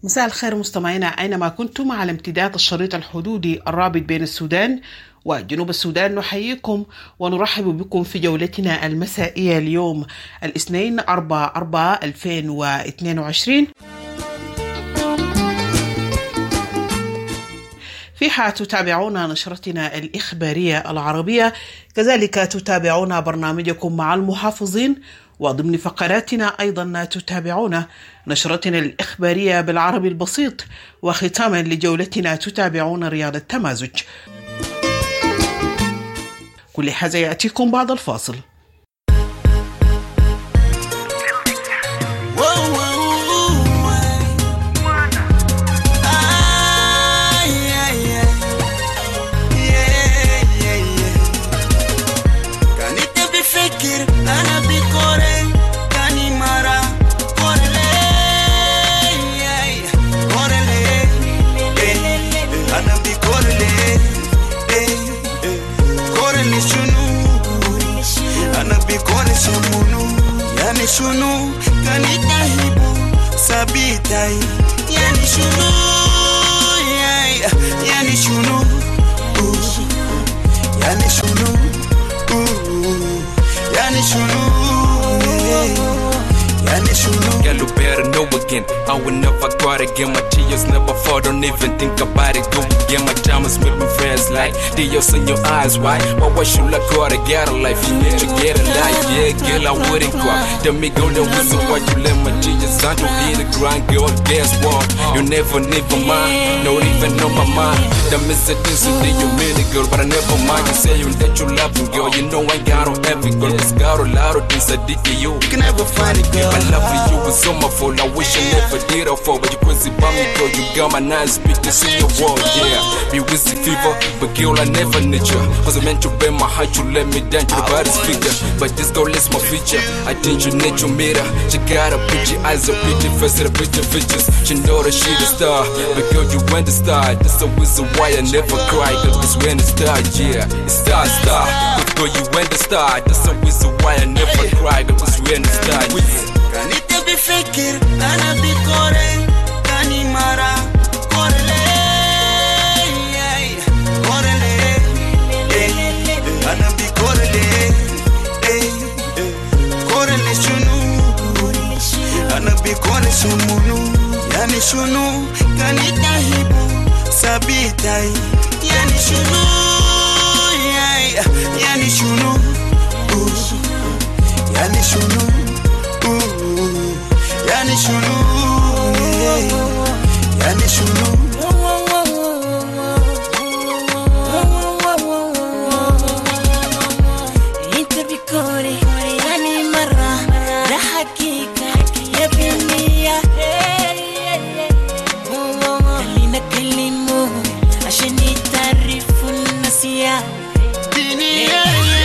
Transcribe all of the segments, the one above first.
مساء الخير مستمعينا أينما كنتم على امتداد الشريط الحدودي الرابط بين السودان وجنوب السودان. نحييكم ونرحب بكم في جولتنا المسائية اليوم الاثنين 4/4/2022. فيها تتابعون نشرتنا الإخبارية العربية، كذلك تتابعون برنامجكم مع المحافظين، وضمن فقراتنا أيضا تتابعون نشرتنا الإخبارية بالعربي البسيط، وختاما لجولتنا تتابعون رياض التمازج. كل هذا يأتيكم بعد الفاصل. Yani şunu kanitahibu sabitai yani şunu yani şunu yani şunu yani şunu Girl, you better know again. I will never go out again. My tears never fall. Don't even think about it. Go again. My diamonds make me friends like Dios in your eyes. Why? Why should I go out and get a life? You need to get a life. Yeah, girl, I wouldn't cry. Tell me, go the reason why you let my tears on to hit the ground, girl. Guess what? You never mind. Not even on my mind. That miss a thing, so do you mean it, girl? But I never mind. You say you that you love me, girl. You know I got on every girl. It's got a lot of things I did to you. You can never find it, girl. My love for you was on my fault. I wish I never did it for, but you crazy about me, girl. You got my nice speakers in your wall, yeah. Be with the fever, but girl, I never need you. Cause I meant to bend my heart, you let me down to the body's figure. But this girl is my feature. I think you need your mirror. She got a pretty eyes, a pretty face, and a pretty features. She know that she the star, but girl, you went the star. That's the reason why I never cry, cause it's when the star, yeah. It's star. But girl, you went the star. That's the reason why I never cry, cause it's when the star, yeah. Kanite bifikir, ana bikore, kani mara, korele, korele, ana bikorele, korele shunu, ana bikore shumunu, yani shunu, kanita hibu, sabitai, yani shunu, yani shunu, yani shunu. Yani şunu yani şunu انت بكوري يعني مرة ده حقيقة يا بنية خلينا نكلمه عشان يتعرفوا الناس يا بنية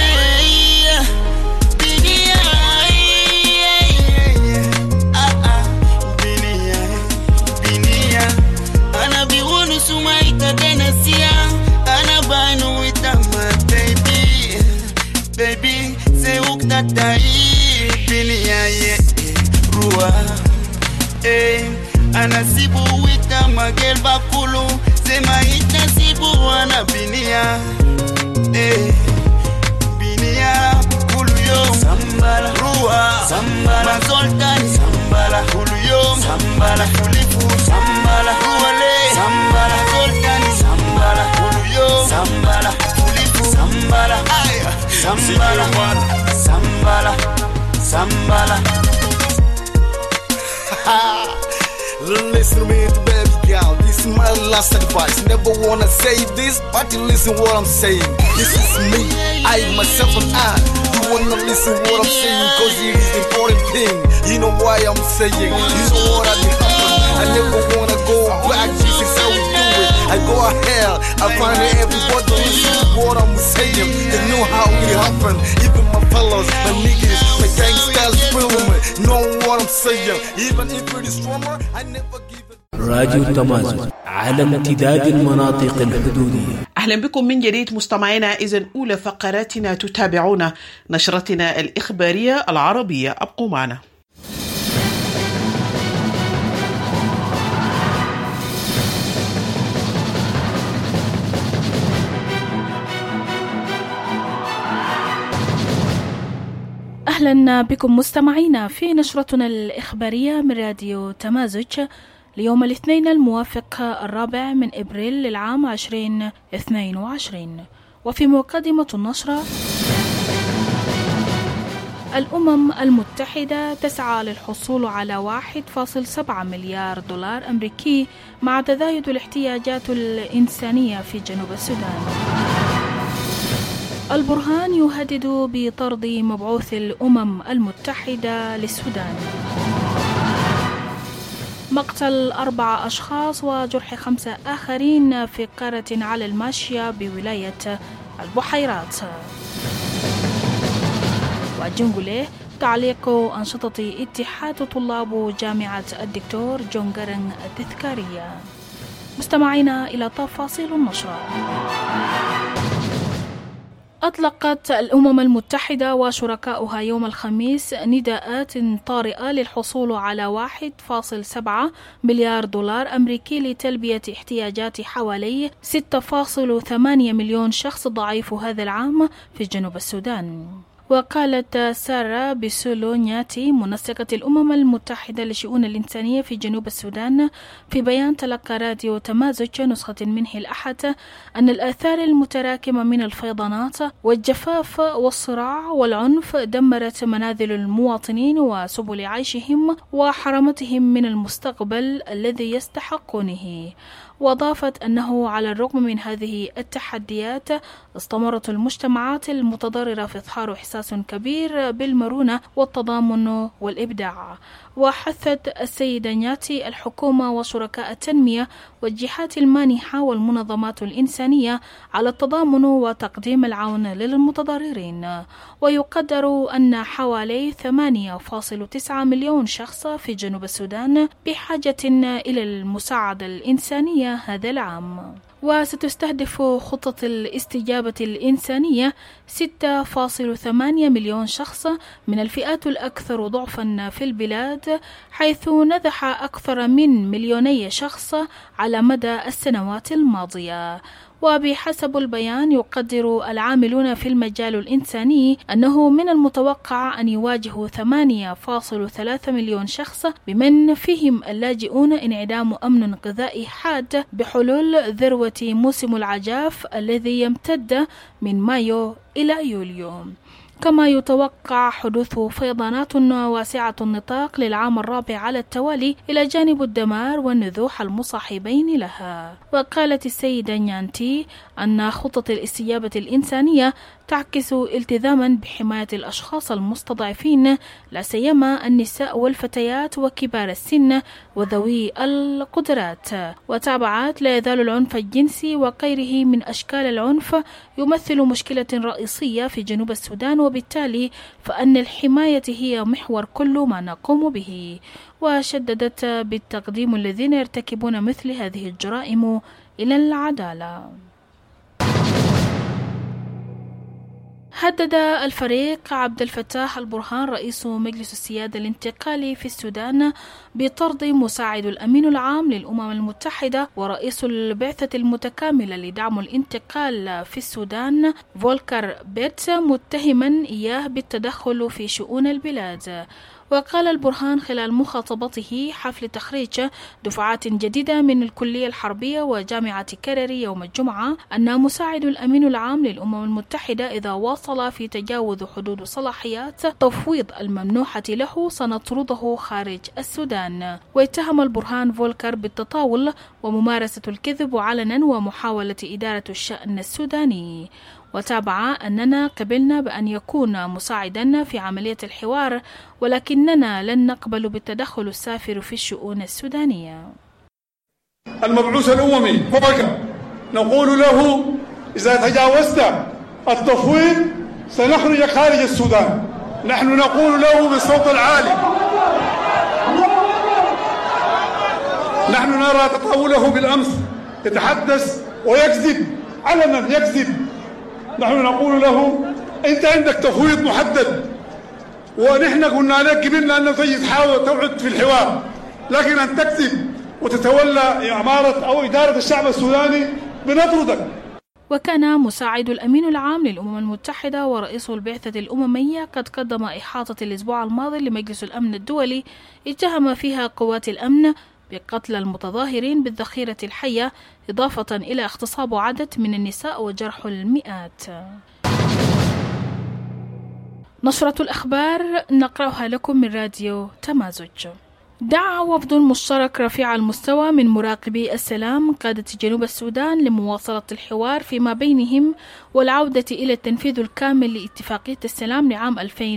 baby say uktatai biniya ye ruwa anasibu wita magel bakulu sema itasibu wana biniya biniya kulu yo sambala ruwa sambala sultan sambala kulu yo sambala kulifu sambala ruwale sambala sultan sambala kulu yo sambala kulifu sambala Sambala, sambala, sambala. Listen to me, baby girl. This is my last advice. Never wanna say this, but you listen what I'm saying. This is me, I myself and I. You wanna listen what I'm saying, cause it is the important thing. You know why I'm saying. You know what I did happen. I never wanna go back. This is how we do it. I go ahead, I find everybody listen to what I'm saying. They know how it happened. Even my fellas, my niggas, my gangsters feeling me. Know what I'm saying. Even if it is stronger, I never give it. راديو التمازج على امتداد المناطق الحدودية. أهلا بكم من جديد مستمعينا. إذن أولى فقراتنا تتابعون نشرتنا الإخبارية العربية، أبقوا معنا. أهلا بكم مستمعينا في نشرتنا الإخبارية من راديو تمازج ليوم الاثنين الموافق 4 من إبريل للعام 2022. وفي مقدمة النشرة: الأمم المتحدة تسعى للحصول على 1.7 مليار دولار أمريكي مع تزايد الاحتياجات الإنسانية في جنوب السودان. البرهان يهدد بطرد مبعوث الأمم المتحدة للسودان. مقتل 4 أشخاص وجرح 5 آخرين في قارة على الماشية بولاية البحيرات. وجنجوليه تعليق أنشطة اتحاد طلاب جامعة الدكتور جون جارن التذكارية. مستمعينا إلى تفاصيل النشرة. أطلقت الأمم المتحدة وشركاؤها يوم الخميس نداءات طارئة للحصول على 1.7 مليار دولار أمريكي لتلبية احتياجات حوالي 6.8 مليون شخص ضعيف هذا العام في جنوب السودان. وقالت سارة بسولونياتي منسقة الأمم المتحدة لشؤون الإنسانية في جنوب السودان في بيان تلقى راديو تمازج نسخة منه الأحد أن الآثار المتراكمة من الفيضانات والجفاف والصراع والعنف دمرت منازل المواطنين وسبل عيشهم وحرمتهم من المستقبل الذي يستحقونه. وأضافت أنه على الرغم من هذه التحديات استمرت المجتمعات المتضررة في إظهار إحساس كبير بالمرونة والتضامن والإبداع. وحثت السيدة نياتي الحكومة وشركاء التنمية والجهات المانحة والمنظمات الإنسانية على التضامن وتقديم العون للمتضررين. ويقدر أن حوالي 8.9 مليون شخص في جنوب السودان بحاجة إلى المساعدة الإنسانية هذا العام. وستستهدف خطة الاستجابة الإنسانية 6.8 مليون شخص من الفئات الأكثر ضعفا في البلاد، حيث نزح أكثر من 2 شخص على مدى السنوات الماضية. وبحسب البيان يقدر العاملون في المجال الإنساني أنه من المتوقع أن يواجه 8.3 مليون شخص بمن فيهم اللاجئون انعدام أمن غذائي حاد بحلول ذروة موسم العجاف الذي يمتد من مايو إلى يوليو. كما يتوقع حدوث فيضانات واسعة النطاق للعام الرابع على التوالي إلى جانب الدمار والنزوح المصاحبين لها. وقالت السيدة نيانتي أن خطة الاستجابة الإنسانية تعكس التزاما بحماية الأشخاص المستضعفين لا سيما النساء والفتيات وكبار السن وذوي القدرات. وتابعت: لا يزال العنف الجنسي وغيره من أشكال العنف يمثل مشكلة رئيسية في جنوب السودان، وبالتالي فإن الحماية هي محور كل ما نقوم به. وشددت بالتقديم الذين يرتكبون مثل هذه الجرائم إلى العدالة. هدد الفريق عبد الفتاح البرهان رئيس مجلس السيادة الانتقالي في السودان بطرد مساعد الأمين العام للأمم المتحدة ورئيس البعثة المتكاملة لدعم الانتقال في السودان فولكر بيت، متهما إياه بالتدخل في شؤون البلاد. وقال البرهان خلال مخاطبته حفل تخريج دفعات جديدة من الكلية الحربية وجامعة كرري يوم الجمعة أن مساعد الأمين العام للأمم المتحدة إذا واصل في تجاوز حدود صلاحيات تفويض الممنوحة له سنطرده خارج السودان. واتهم البرهان فولكر بالتطاول وممارسة الكذب علنا ومحاولة إدارة الشأن السوداني. وتابع أننا قبلنا بأن يكون مساعدا في عملية الحوار، ولكننا لن نقبل بالتدخل السافر في الشؤون السودانية. المبعوث الأممي فولكر نقول له إذا تجاوزت التفويض سنخرجك خارج السودان. نحن نقول له بالصوت العالي، نحن نرى تطاوله بالأمس يتحدث ويكذب علنا، يكذب. نحن نقول له أنت عندك تفويض محدد، ونحن قلنا لك قبلنا أنه تجي تحاول توعد في الحوار، لكن أن تكذب وتتولى إمارة أو إدارة الشعب السوداني بنطردك. وكان مساعد الأمين العام للأمم المتحدة ورئيس البعثة الأممية قد قدم إحاطة الأسبوع الماضي لمجلس الأمن الدولي اتهم فيها قوات الأمن بقتل المتظاهرين بالذخيرة الحية، إضافة إلى اغتصاب عدد من النساء وجرح المئات. نشرة الأخبار نقرأها لكم من راديو تمازج. دعا وفد مشترك رفيع المستوى من مراقبي السلام قادة جنوب السودان لمواصلة الحوار فيما بينهم والعودة إلى التنفيذ الكامل لاتفاقية السلام لعام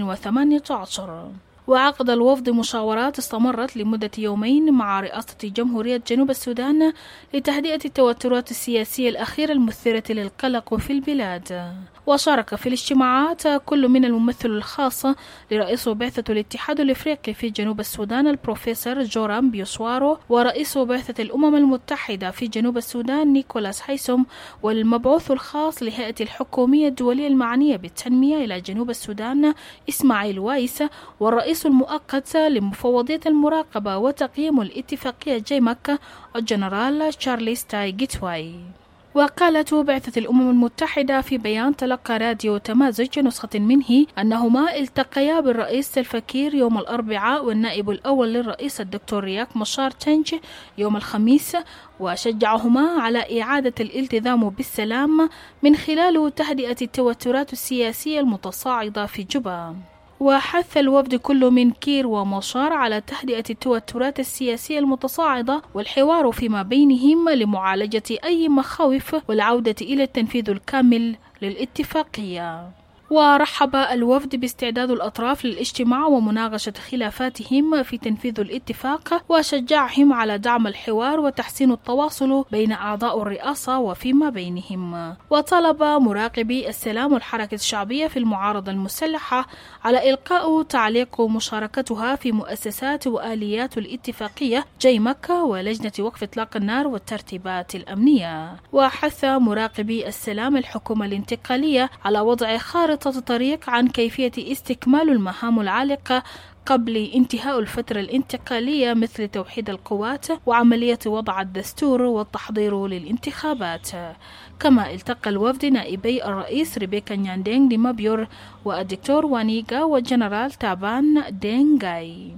2018. وعقد الوفد مشاورات استمرت لمدة يومين مع رئاسة جمهورية جنوب السودان لتهدئة التوترات السياسية الأخيرة المثيرة للقلق في البلاد. وشارك في الاجتماعات كل من الممثل الخاص لرئيس بعثة الاتحاد الإفريقي في جنوب السودان البروفيسور جورام بيوسوارو، ورئيس بعثة الأمم المتحدة في جنوب السودان نيكولاس هيسوم، والمبعوث الخاص لهيئة الحكومية الدولية المعنية بالتنمية إلى جنوب السودان إسماعيل وايس، والرئيس المؤقت لمفوضية المراقبة وتقييم الاتفاقية جيمك الجنرال تشارلز تاي جيتواي. وقالت بعثة الأمم المتحدة في بيان تلقى راديو تمازج نسخة منه أنهما التقيا بالرئيس سلفا كير يوم الأربعاء والنائب الأول للرئيس الدكتور رياك مشار تنج يوم الخميس، وشجعهما على إعادة الالتزام بالسلام من خلال تهدئة التوترات السياسية المتصاعدة في جوبا. وحث الوفد كل من كير ومشار على تهدئة التوترات السياسية المتصاعدة والحوار فيما بينهم لمعالجة أي مخاوف والعودة إلى التنفيذ الكامل للاتفاقية. ورحب الوفد باستعداد الأطراف للاجتماع ومناقشة خلافاتهم في تنفيذ الاتفاق، وشجعهم على دعم الحوار وتحسين التواصل بين أعضاء الرئاسة وفيما بينهم. وطلب مراقبي السلام والحركة الشعبية في المعارضة المسلحة على إلقاء تعليق مشاركتها في مؤسسات وآليات الاتفاقية جيمك ولجنة وقف إطلاق النار والترتيبات الأمنية. وحث مراقبي السلام الحكومة الانتقالية على وضع خارطة طريق عن كيفية استكمال المهام العالقة قبل انتهاء الفترة الانتقالية، مثل توحيد القوات وعملية وضع الدستور والتحضير للانتخابات. كما التقى الوفد نائبي الرئيس ريبيكا نياندينغ ديمابيور والدكتور وانيغا والجنرال تابان دينغاي.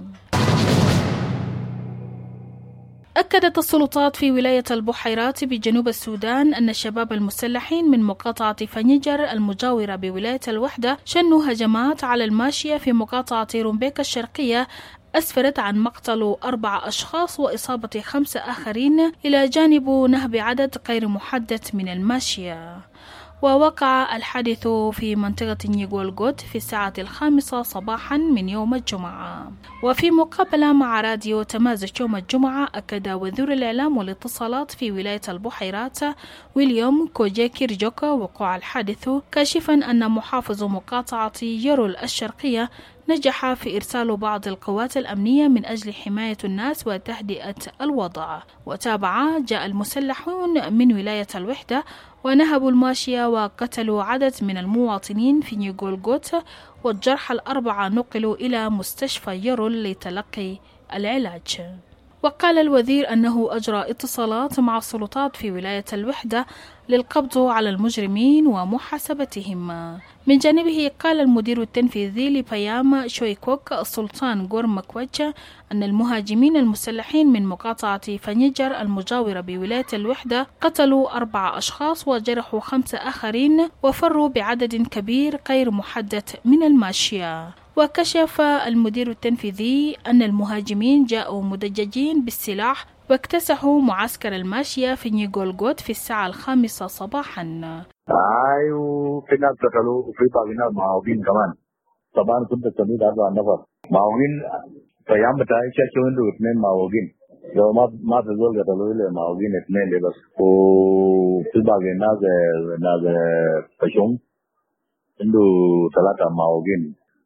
أكدت السلطات في ولاية البحيرات بجنوب السودان أن الشباب المسلحين من مقاطعة فنيجر المجاورة بولاية الوحدة شنوا هجمات على الماشية في مقاطعة رومبيك الشرقية أسفرت عن مقتل 4 أشخاص وإصابة 5 آخرين، إلى جانب نهب عدد غير محدد من الماشية. ووقع الحادث في منطقة نيغولغوت في الساعة 5 صباحا من يوم الجمعة. وفي مقابلة مع راديو تمازج يوم الجمعة، أكد وزير الإعلام والاتصالات في ولاية البحيرات ويليام كوجيكيرجوك وقوع الحادث، كاشفا أن محافظ مقاطعة يرول الشرقية نجح في إرسال بعض القوات الأمنية من أجل حماية الناس وتهدئة الوضع. وتابع جاء المسلحون من ولاية الوحدة ونهبوا الماشية وقتلوا عدد من المواطنين في نيغولغوت، والجرحى 4 نقلوا إلى مستشفى يرول لتلقي العلاج. وقال الوزير أنه أجرى اتصالات مع السلطات في ولاية الوحدة للقبض على المجرمين ومحاسبتهم. من جانبه قال المدير التنفيذي لبيام شويكوك السلطان غور مكوجة أن المهاجمين المسلحين من مقاطعة فنيجر المجاورة بولاية الوحدة قتلوا 4 أشخاص وجرحوا 5 آخرين وفروا بعدد كبير غير محدد من الماشية. وكشف المدير التنفيذي أن المهاجمين جاءوا مدججين بالسلاح واكتسحوا معسكر الماشية في نيغولغوت في الساعة 5 صباحا. في ناس قتلوا في طاقنا معاوين كمان. طبعا كنت تسميد 4 نفر معاوين فيام بتاعي شاشون له 2 معاوين. لو ما تزول قتلوا له معاوين 2 بس. وفي باقي ناس فشوم عنده 3 معاوين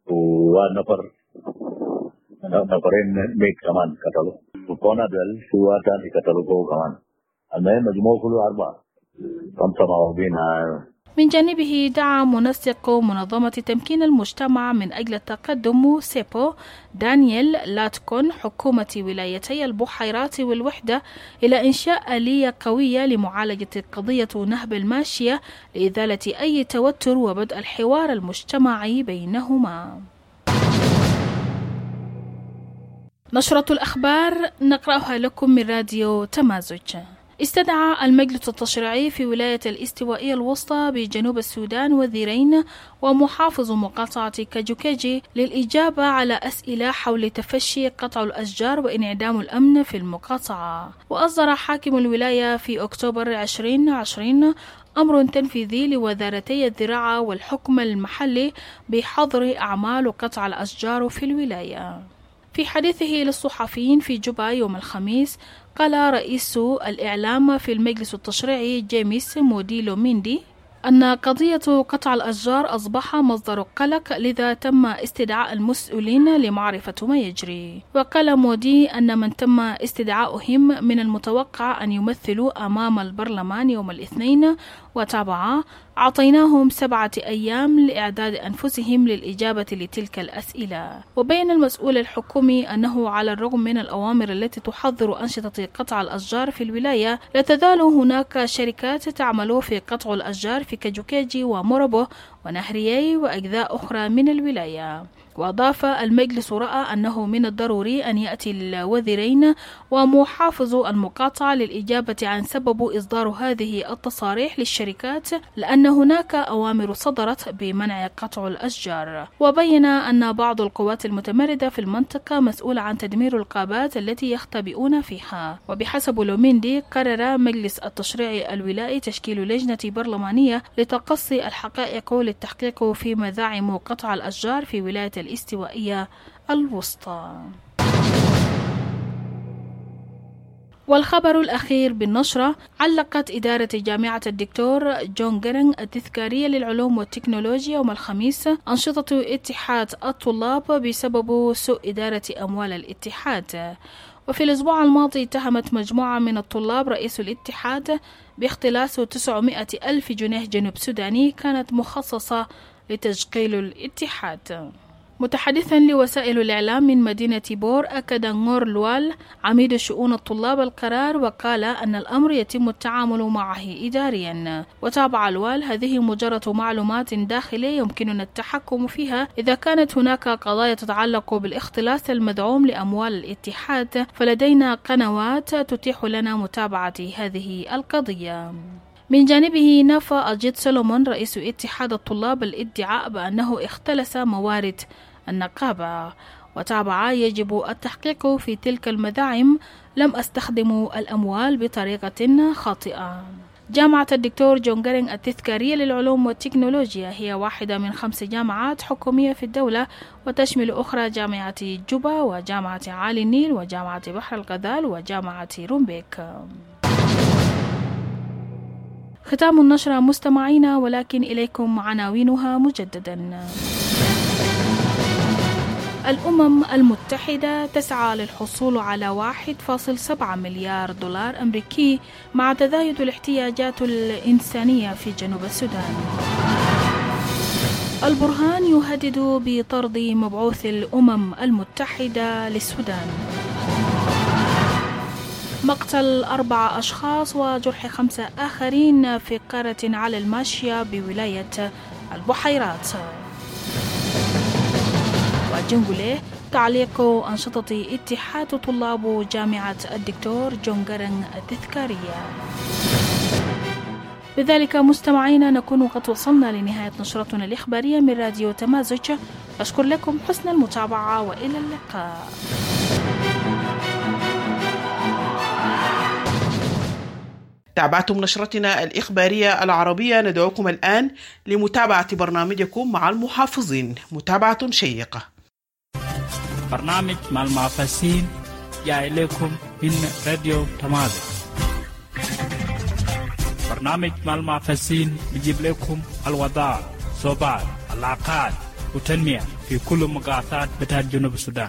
نفرين ميت كمان قتلوا. وكونا دل سوا تاني قتلوا كمان. المهم مجموع كله 4 5 معاوين. من جانبه دعا منسق منظمة تمكين المجتمع من أجل التقدم سيبو دانييل لاتكون حكومة ولايتي البحيرات والوحدة إلى إنشاء آلية قوية لمعالجة قضية نهب الماشية لإزالة أي توتر وبدء الحوار المجتمعي بينهما. نشرة الأخبار نقرأها لكم من راديو تمازج. استدعى المجلس التشريعي في ولاية الاستوائية الوسطى بجنوب السودان وزيرين ومحافظ مقاطعة كاجوكاجي للإجابة على أسئلة حول تفشي قطع الأشجار وانعدام الأمن في المقاطعة. وأصدر حاكم الولاية في أكتوبر 2020 أمر تنفيذي لوزارتي الزراعة والحكم المحلي بحظر أعمال قطع الأشجار في الولاية. في حديثه للصحفيين في جوبا يوم الخميس، قال رئيس الإعلام في المجلس التشريعي جيمس موديلو ميندي أن قضية قطع الأشجار أصبح مصدر قلق، لذا تم استدعاء المسؤولين لمعرفة ما يجري. وقال مودي أن من تم استدعائهم من المتوقع أن يمثلوا أمام البرلمان يوم الاثنين، وتابع أعطيناهم 7 أيام لإعداد أنفسهم للإجابة لتلك الأسئلة. وبين المسؤول الحكومي أنه على الرغم من الأوامر التي تحظر أنشطة قطع الأشجار في الولاية، لا تزال هناك شركات تعمل في قطع الأشجار في كاجوكاجي وموربو ونهريي وأجزاء أخرى من الولاية. وأضاف المجلس رأى أنه من الضروري أن يأتي الوزيرين ومحافظ المقاطعة للإجابة عن سبب إصدار هذه التصاريح للشركات، لأن هناك أوامر صدرت بمنع قطع الأشجار. وبين أن بعض القوات المتمردة في المنطقة مسؤولة عن تدمير الغابات التي يختبئون فيها. وبحسب لوميندي، قرر مجلس التشريع الولائي تشكيل لجنة برلمانية لتقصي الحقائق للتحقيق في مزاعم قطع الأشجار في ولاية الاستوائية الوسطى. والخبر الأخير بالنشرة، علقت إدارة جامعة الدكتور جون جيرنغ التذكارية للعلوم والتكنولوجيا يوم الخميس أنشطة اتحاد الطلاب بسبب سوء إدارة أموال الاتحاد. وفي الأسبوع الماضي اتهمت مجموعة من الطلاب رئيس الاتحاد باختلاس 900 ألف جنيه جنوب سوداني كانت مخصصة لتشغيل الاتحاد. متحدثا لوسائل الإعلام من مدينة بور، أكد نور لوال عميد شؤون الطلاب القرار، وقال أن الأمر يتم التعامل معه إداريا. وتابع لوال: هذه مجرد معلومات داخلية يمكننا التحكم فيها. إذا كانت هناك قضايا تتعلق بالاختلاس المدعوم لأموال الاتحاد، فلدينا قنوات تتيح لنا متابعة هذه القضية. من جانبه، نفى أجيت سولومون رئيس اتحاد الطلاب الادعاء بأنه اختلس موارد النقابة. وتابع: يجب التحقيق في تلك المذاعم، لم أستخدم الأموال بطريقة خاطئة. جامعة الدكتور جون جيرنغ التذكارية للعلوم والتكنولوجيا هي واحدة من 5 جامعات حكومية في الدولة، وتشمل أخرى جامعة جوبا وجامعة عالي النيل وجامعة بحر الغزال وجامعة رومبيك. ختام النشرة مستمعينا، ولكن إليكم عناوينها مجددا. الأمم المتحدة تسعى للحصول على 1.7 مليار دولار أمريكي مع تزايد الاحتياجات الإنسانية في جنوب السودان. البرهان يهدد بطرد مبعوث الأمم المتحدة للسودان. مقتل 4 أشخاص وجرح 5 آخرين في قارة على الماشية بولاية البحيرات. وجنجوليه تعليق أنشطة اتحاد طلاب جامعة الدكتور جون جيرنغ التذكارية. بذلك مستمعينا نكون قد وصلنا لنهاية نشرتنا الإخبارية من راديو تمازج. أشكر لكم حسن المتابعة وإلى اللقاء. تابعتم نشرتنا الإخبارية العربية. ندعوكم الآن لمتابعة برنامجكم مع المحافظين، متابعة شيقة. برنامج مع المحافظين جاء إليكم من راديو تمازج. برنامج مع المحافظين بيجيب لكم الوضع، صوبات، العقاد والتنمية في كل مقاطعات بتاع جنوب السودان.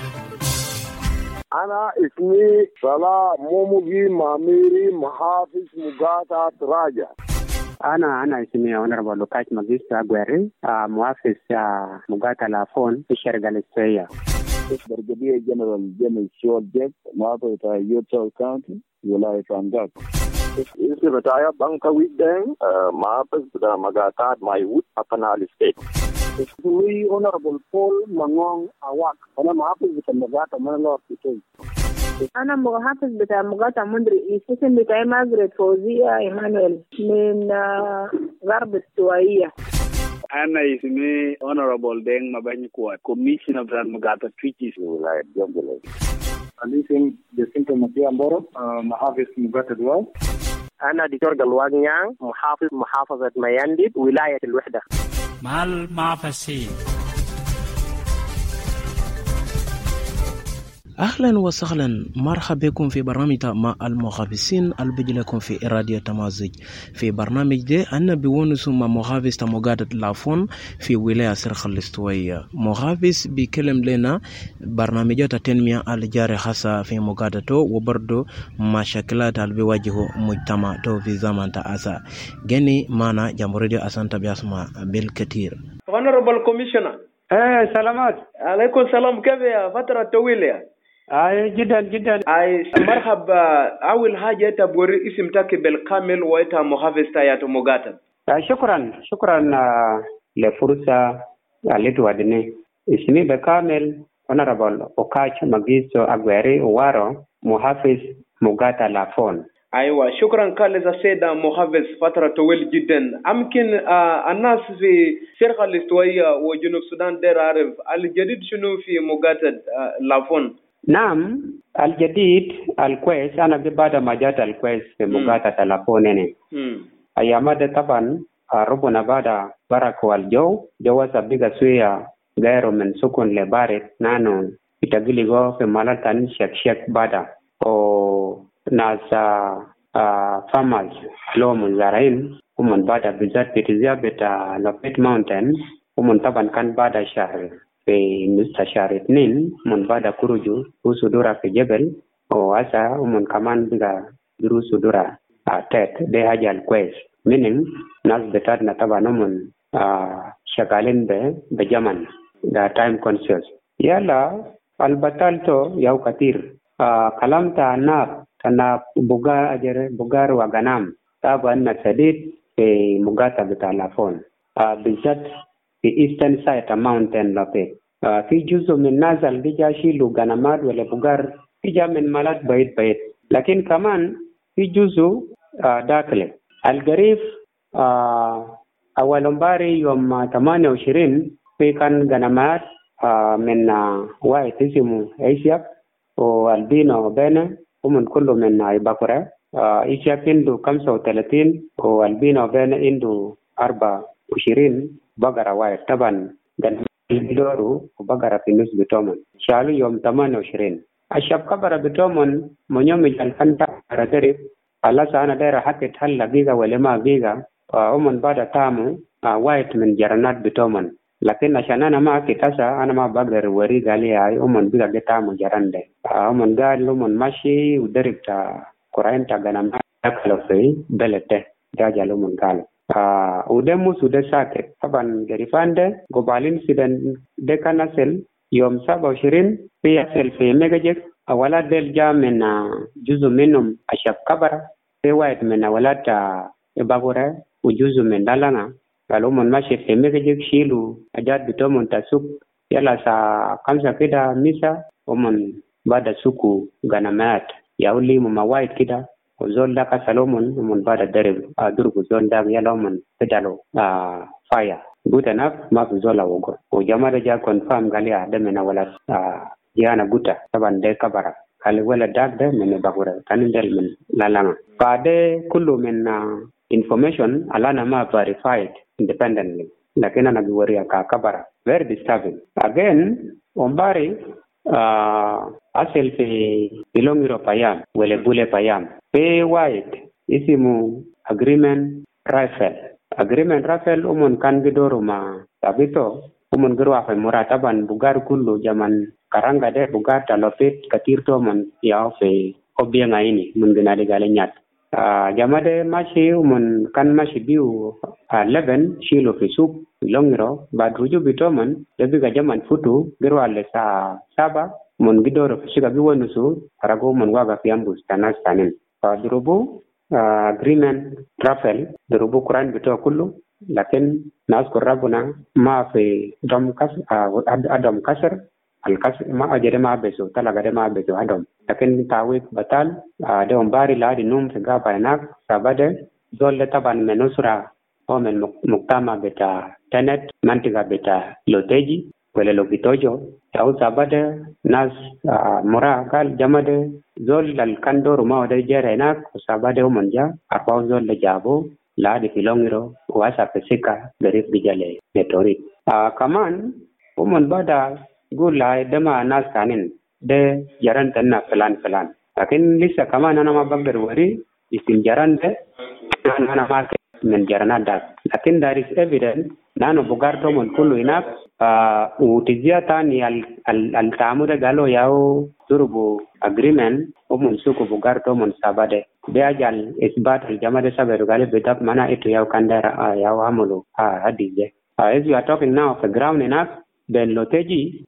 أنا اسمي صلاح موموجي ماميري محافظ مقاطعة راجع. أنا اسمي Honorable Lukash Magista Aguirre مؤسس مقاتل لافون في الشرق الاستوائية. برجدية جنرال جيمس شول جيك محافظة يوتشال كاونتي ولاية رانجاك. اسمي بتاعي بانكا ويدين محافظ بتاع مقاتات مايوت أبنال ستيت. اسمي Honorable Paul Mangong Awak. أنا محافظ بتاع مقاتل منلور ستيت. أنا محافظ بتاع مقاطعة مندري. اسم بتاعي ماجريت فوزية إيمانويل من غرب السوائية. أنا اسمي Honorable Deng Mabany Kuat, Commissioner of Mugata Treaties ولاية جنجلة. أنا اسمي جسنتو مطيع مبارو محافظ مقاتل دوال. أنا دكتور قلوان نيان محافظة ميانديد ولاية الوحدة. مال معفسي. أهلا وسهلا، مرحبا بكم في برنامج مع المخابسين البيجي لكم في راديو تمازج. في برنامج ده أنا بونس مع مخابس تموغادة لافون في ولاية سرخ الاستوائية. مخابس بيكلم لنا برنامجات التنمية الجاري خاصة في مغادته وبرضو مشاكلات اللي بيواجهوا مجتمعته في زمن تأسى. جاني معنا جمهورية أسانتا بيسمع بالكثير. Honorable Commissioner. سلامات. عليكم السلام، كيف يا فترة طويلة؟ جدا. مرحبا. أول حاجة تبوري اسم تاك بالكامل وإنت محافظ تايات مقاتل. شكرا لفرصة اللي توادني. اسمي بالكامل Honorable Lukash Magista Aguirre وارو محافظ مقاتل لافون. أيوة، شكرا كالذا سيدة محافظ فترة طويل جدا. أمكن الناس في شرق الاستوائية وجنوب السودان دير عارف الجديد شنو في مقاتل لافون؟ نعم، الجديد الكويس أنا ببعد مجال الكويس في مقاتل لافون. أيام ده طبعا ربنا بعد برك والجو جو سبيك سويا غير من سكون لبارد نانو يتقلي جو في مالتان شك بعد أو ناس farmers لو مزارعين ومن بعد بالذات بتزيابة لوبيت ماونتين ومن طبعا كان بعد شهر في شهر 2 من بعد كروجو وصدورة في جبل وهسا ومن كمان بقى درو صدورة تات ده حاجة الكويس meaning ناس بتاعنا طبعا ومن شغالين بجمن ده time conscious يلا البطالتو يو كتير كلام تناب بوغار وغنام طبعا نتسديد في مقاطعة بتاع لافون بالذات في eastern side mountain لوبي في جزء من نازل بيجا شيلو غنامات ولا بوغار بيجا من مالات بعيد لكن كمان في جزء داخلي القريب أول مباري يوم 28 في كان غنامات من واحد اسمه ايشياب والبينو بينه ومن كله من عباقرة ايشياب عنده 35 والبينو بينه عنده 24 بقرة واحد طبعا غنامات وبقرة في النص بتومن شالو يوم 28 الشاب كبر بتومن من يوم الفنتا ردرب الله سانا دايرة حتى تحل بيغا ولما بيغا ومن بعد تامو واحد من جرانات بتومن لكن عشان أنا ما كتاسا أنا ما بقدر وري قالي هاي ومن بيغا جتامو جرانده ومن قال ومن ماشي ودرب تا قرآن تا غنامات أكلو في بلده جاجة ومن قال وده موسو ده ساكت طبعا جريفان ده قبالين سيدان ده كان أسل يوم 27 في أسل في ميجاجيك أولاد دل جا من جزء منهم أشاب كبرة في واحد من أولاد إباغورة وجزء من دالانا قالوا من ماشي في ميجاجيك شيلو أجاد بتومن تسوق يلا سا 5 كده ميسا ومن بعد سوكو غنامات يقولي مما واحد كده وزول دا كسلومن ومن بعد درب درب زول دا يلا من بدلو فايا good enough ما في زول أوجو وجماعة جا confirm قالي هذا من أولاد جانا غوتا طبعا ده كبرة قال ولا داك ده من باغورة كان ده من لالما فده كله من information على ما verified independently لكن أنا بوريها كبرة very disturbing again ومباري أصل في لونغيرو بايام ولا بولي بايام في وايد اسمه agreement رافل ومن كان بدورو ما تابيتو ومن جروا في مراتبا بوغار كله zaman karanga de bugar talopit katir to mon ya fe obianga ini mun gina de gale nyat jamade mashi mun kan mashi biu 11 shilo fi suk longiro badruju bitoman dabiga jaman futu giro alle sa saba mun gidoro fi shiga biwo nusu arago mun waga fi ambus tanas tanin durubu agreement travel durubu Quran bito kullu lakin nas korabuna ma fi dom kas adam kasar al kas ma ajere ma beso talaga de ma beso adam lakin tawik batal de ombari la di num fi gaba enak sabade zolle taban menusra o men muktama beta tenet mantiga beta loteji wala logitojo yau sabade nas mura gal jamade zol dal kandoro ma de jere enak sabade o manja apa zol le jabo la di filongiro wasa pesika dari bijale metori kaman umon bada gula dama nas kanin de jaran tanna pelan lakin lisa kaman ana ma bagder wari isim jaran de ana ma men jarana dak lakin there is evidence nano bugarto mon kullu inak utizia tani al tamude galo yao turbu agreement umon suku bugarto mon sabade be ajal isbat al jamade saberu gale bedak mana itu yao kandara yao amulu hadije as you are talking now of the ground enough then loteji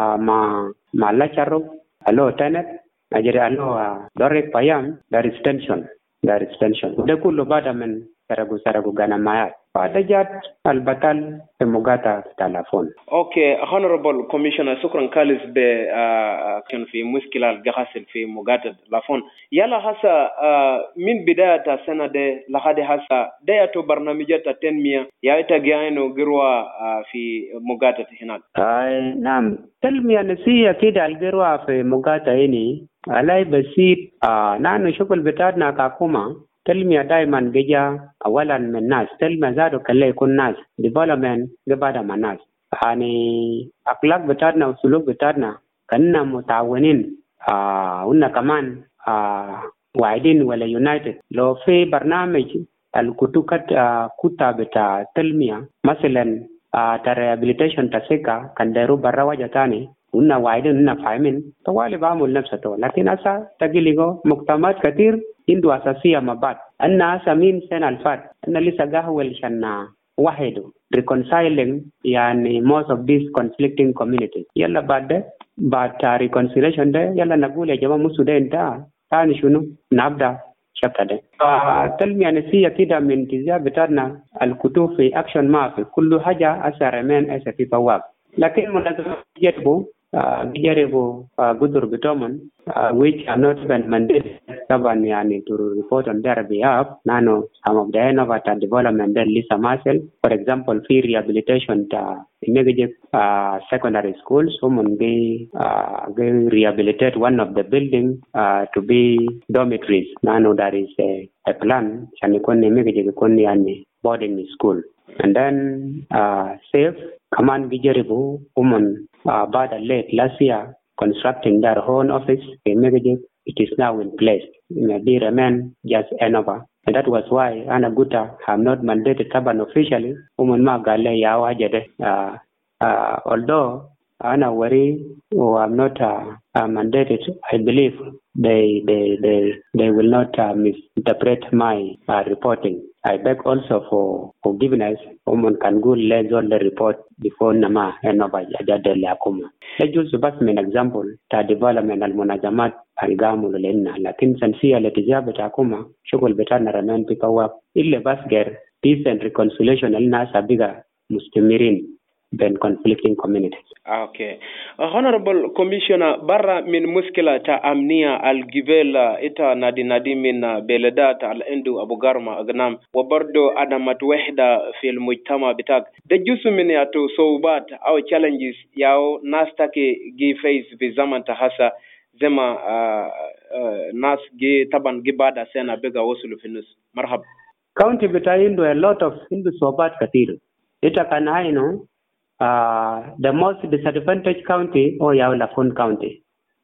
ma lacharo alo tenet ajere alo dorek payam there is tension de kullu bada men saragu gana mayat Padajat al-batal mugata telefon. Okay, Honorable Commissioner, shukran kalis be كان في مشكلة الجحصل في مقاطعة لافون يلا هسا من بداية السنة ده لحد هسا ده تو برنامجات التنمية يا تجاينو جروا في مقاطعة هناك. نعم تنمية نسية كده الجروا في مقاطعة هني على بسيط نحن شغل بتاعنا كحكومة تلمية دائما جيجا أولا من الناس تلمية زادو كله يكون ناس development جبادة من الناس يعني أخلاق بتاعنا وسلوك بتاعنا كنا متعاونين ونا كمان واحدين ولا يونايتد لو في برنامج الكتوكات كتا بتاع تلمية مثلا تريابيليتيشن تسيكا كان دايرو برا وجه تاني ونا واحدين ونا فاهمين طوالي بعمل نفسه لكن أسا تجيليغو مجتمعات كثير عنده أساسية مبات أن أسا مين سنة الفات أن لسا قهوة لشان واحد reconciling يعني most of these conflicting communities يلا بعد reconciliation ده يلا نقول يا جماعة مسودين ده ثاني شنو نبدأ شابتر ده تلمية نسية كده من انتزاع بتاعنا الكتب في أكشن ما في كل حاجة أسا رمان أسا في بواب لكن منظمة بيجربوا قدر بتومن which are not even mandated طبعا يعني to report on their behalf نانو some of the innovative development that لسه ماسل for example في rehabilitation تا negative secondary schools هم بي rehabilitate one of the building to be dormitories نانو there is a plan عشان يكون negative يكون يعني boarding school and then safe كمان بيجربوا هم بعد late last year constructing their own office in Megajic. It is now in place. Maybe remain just another. And that was why Anna Guta have not mandated Taban officially. Although Anna worry or I'm not mandated, I believe they will not misinterpret my reporting. I beg also for forgiveness. Women can go let all the report before Nama and Nova Jadel Akuma. Let's use an example to development al Munazamat Algamu Lena, Latin Sansia Letizabet Akuma, Shugul Betana Raman Pipawa, Ille Basger, peace and reconciliation El Nasa Biga Mustimirin. Than conflicting communities. Okay. Honorable Commissioner, barra min muskila ta amnia al-givela ita nadi min beledat al-endu Abu Garma agnam wabardo adamat wahda fil mujtama bitak. The jusu min yato sobat au challenges yao nastake gi face bi zaman tahasa zema nas gi taban gibada sena bega wasulu finus. Marhab. County bitayindo a lot of hindu sobat katir. Ita kanaino the most disadvantaged county or Lafon County.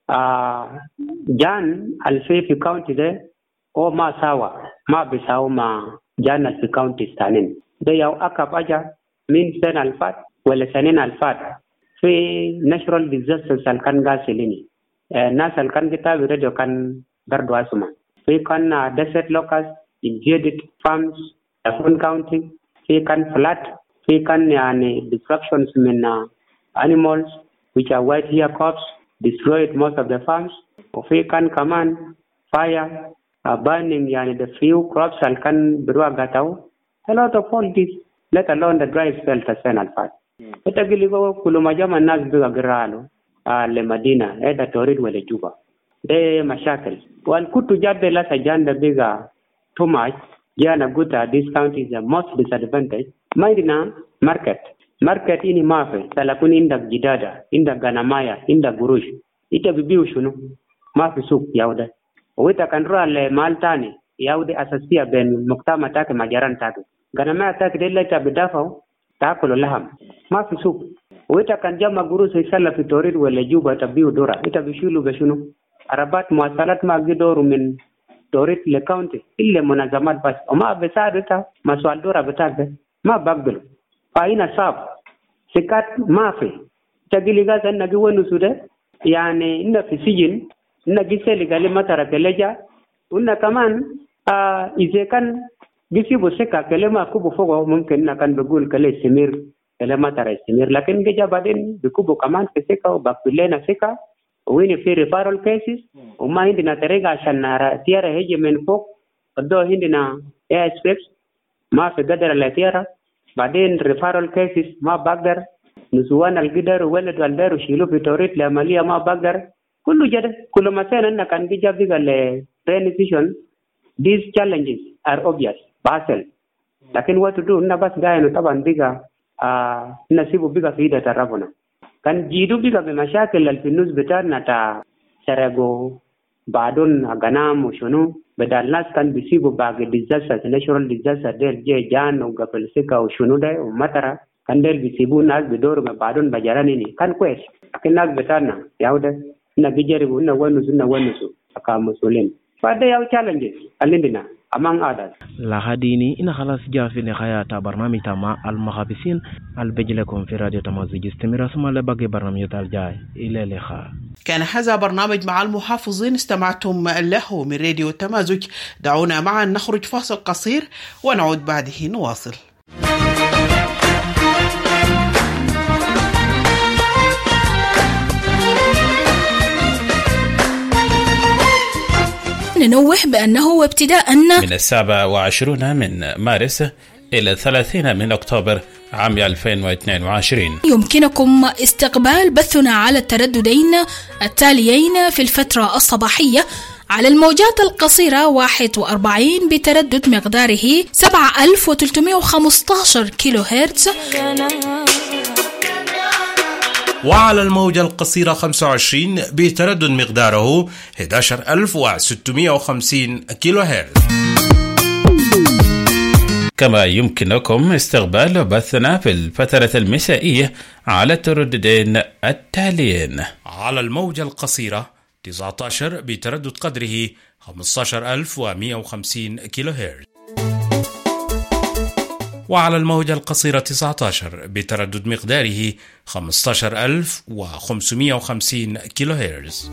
Jan Alfefi County there or Masawa, Bisau ma Jan Alfi County Stanin. They are Akapaja means Sen Alfat, well Sanin Alfat. Fe natural disasters Alkan Gasolini. Nas Alkan Gita Radio can Garduasuma. في كان desert locust invaded farms Lafon County. في كان flood. في كان يعني destructions من animals which are white ear crops destroyed most of the farms. وفي كان كمان fire burning يعني the few crops اللي كان بروح قطعوا. A lot of all this, let alone the dry spell السنة اللي فاتت. بتقولي كل ما جمع الناس بيجا قرالو لمدينة هذا توريد ولا جوبا. ده مشاكل. والكتب جاب لا سجان ده بيجا too much. جانا قلت this county is the most disadvantaged. ما عندنا market ini ما في. سلكون عندك جدادة, عندك غنمايا, عندك قروش. إنت بيبيو شنو؟ ما في سوق ياوده. وإنت كان روح لمال تاني ياوده أساسية بين مجتمع تاك مجاران تاك. غنمايا تاك ده اللي تبدافعه تاكل لهم. ما في سوق. وإنت كان جمع قروش يسلا في توريد ولا جوبا تبيو دورا. إنت بيشيلوا بشنو؟ عربات مواصلات ما قدروا من توريد لكاونتي إلا منظمات بس. وما بساعدتها مسؤول دورا بتاعك ما بقبل. فاينا صعب. سكات ما في. تقولي قاس أنك وين سوده؟ يعني إن في سجن إن جسالي قال ما ترى كلجا وإن كمان إذا كان بيسيبوا سكة كلمة كوبو فوقه ممكن إن كان بيقول كله سمير كلمة ترى سمير لكن جا بعدين بيكوبوا كمان في سكة وبقبلنا سكة وين في ريفارال كيسز وما عندنا طريقة عشان تيارة هيجي من فوق قدو عندنا اسبيكس ما في قدر التيارة بعدين ريفارال كيسز ما بقدر نسوان القدر وولد والدار وشيلوا في توريد لعملية ما بقدر كله جد كل ما سنة أنك كان جا بيجا لترانزيشن these challenges are obvious باسل لكن what to do إنه بس جاي طبعا بيجا نسيبه بيجا في إيده ترابنا كان جيدو بيجا بمشاكل الفلوس بتاعنا تا سرقو بعدون غنام وشنو بدل الناس كان بيسيبوا باقي disaster natural disaster ديل جي جان وقبل سكة وشنو ده ومطرة كان ديل بيسيبوا الناس بدوروا بعدون بجرانيني كان كويس لكن الناس بتاعنا ياوده إنه بيجربوا إنه ونسو أكام مسؤولين فده ياو challenges عندنا among others. lahadini ina khalas jafi ni khayata barnami tama al-maghabisin al-bejlekum في راديو تمازج استمر اسمع لباقي برنامج الجاي إلى اللقاء. كان هذا برنامج مع المحافظين استمعتم له من راديو تمازج. دعونا معا نخرج فاصل قصير ونعود بعده نواصل. ننوه بأنه ابتداء من 27 من مارس إلى 30 من أكتوبر عام 2022 يمكنكم استقبال بثنا على الترددين التاليين في الفترة الصباحية على الموجات القصيرة 41 بتردد مقداره 7315 كيلو هرتز، وعلى الموجة القصيرة 25 بتردد مقداره 11650 كيلو هرتز. كما يمكنكم استقبال بثنا في الفترة المسائية على الترددين التاليين: على الموجة القصيرة 19 بتردد قدره 15150 كيلو هرتز، وعلى الموجة القصيرة 19 بتردد مقداره 15550 كيلو هرتز.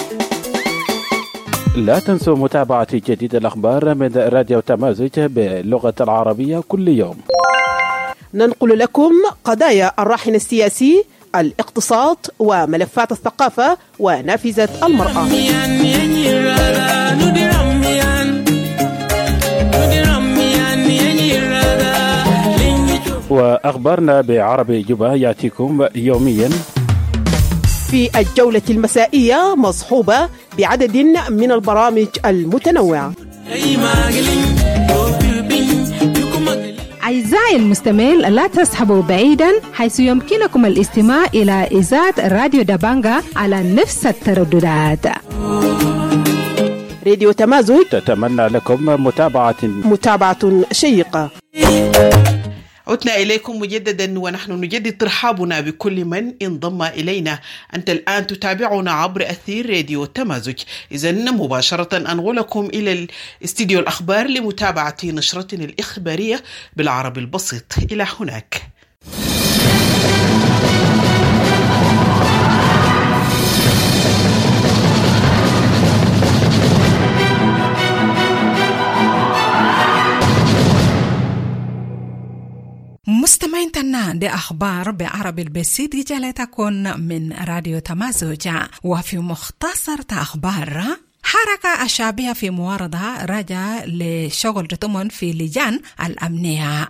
لا تنسوا متابعة جديد الأخبار من راديو تمازج باللغة العربية كل يوم. ننقل لكم قضايا الراهن السياسي، الاقتصاد، وملفات الثقافة ونافذة المرأة. وأخبارنا بعربي جوبا يأتيكم يوميا في الجولة المسائية، مصحوبة بعدد من البرامج المتنوعة. أعزائي المستمعين، لا تسحبوا بعيدا حيث يمكنكم الاستماع إلى إذاعة راديو دبانجا على نفس الترددات. راديو تمازج تتمنى لكم متابعة شيقة. عدنا إليكم مجددا ونحن نجدد ترحابنا بكل من انضم إلينا. أنت الآن تتابعنا عبر أثير راديو تمازج. إذن مباشرة أنقلكم إلى الاستديو الأخبار لمتابعة نشرتنا الإخبارية بالعربي البسيط. إلى هناك. مستمعينا دي أخبار بعربي البسيط جالتكن من راديو تمازج. وفي مختصر أخبار حركة الشعبية في معارضة رجع لشغل تمن في لجان الأمنية.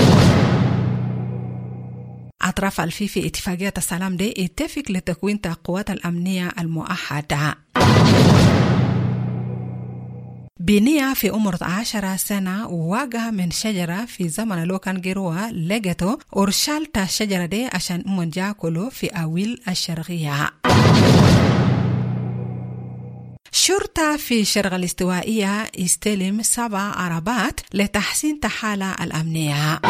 أطراف في اتفاقية السلام دي اتفق لتكوين قوات الأمنية الموحدة. بنية في عمر 10 سنة وواقع من شجرة في زمن لو كان جروها لقته ورشالت الشجرة دي عشان منجاكله في أويل الشرقية. شرطة في شرق الاستوائية استلم 7 عربات لتحسين الحالة الأمنية.